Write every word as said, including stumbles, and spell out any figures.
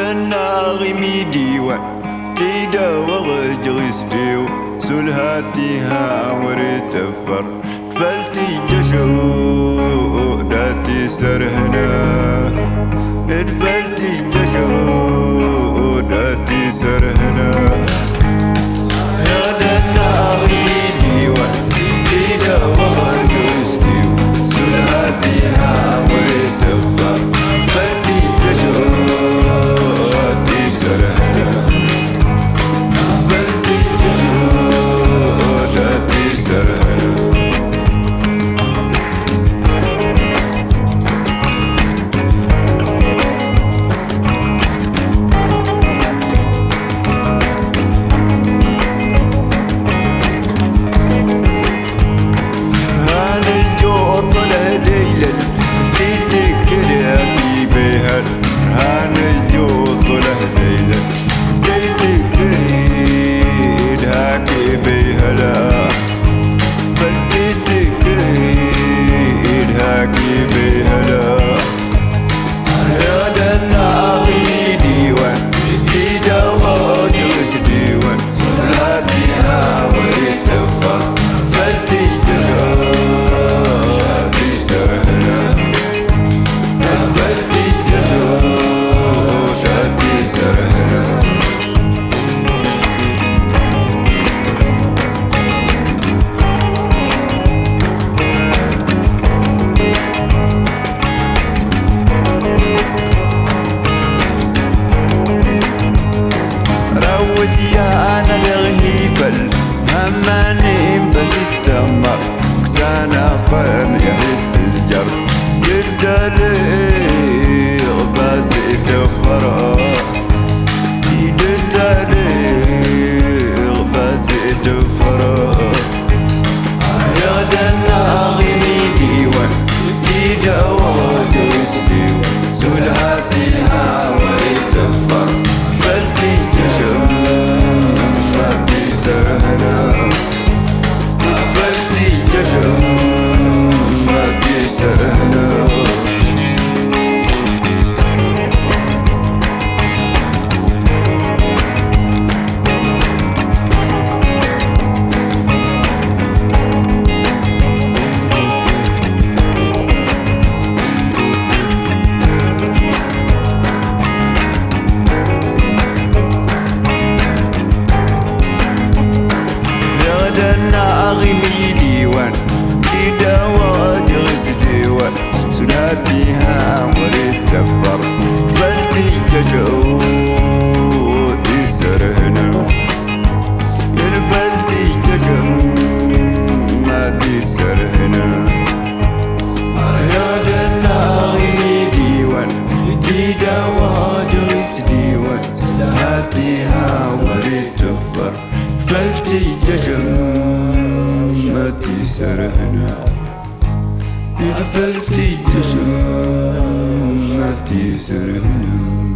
الناغمي ديوان تيدا وغجغس ديو سلهاتها ورتفر فلتي جشو داتي سرهنا ادفلتي جشو داتي سرهنا يا الناغمي ديوان تيدا وغجغس ديو سلهاتها ورتفر فلتي جشو داتي سرهنا فلتي جشو داتي سرهنا يا أنا الغيبل هماني بس التمر كسانا قرن يهد الزجر جدالي غباس التفرا جدالي غباس التفرا يا دنا غيمي ديوان جديدا ودرس ديوان سلهاتها وريتفر فلتي جشم سرهنا فلتي جشم فلتي سرهنا أغني ديوان تيدا وادرس ديوان سلاتيها ورتفر فلتي جشو تسرهنا فلتي جشم ما تسرهنا يا دنا أغني ديوان تيدا وادرس ديوان سلاتيها ورتفر فلتي جشم ما تسرهنا فلتي جشم ما تسرهنا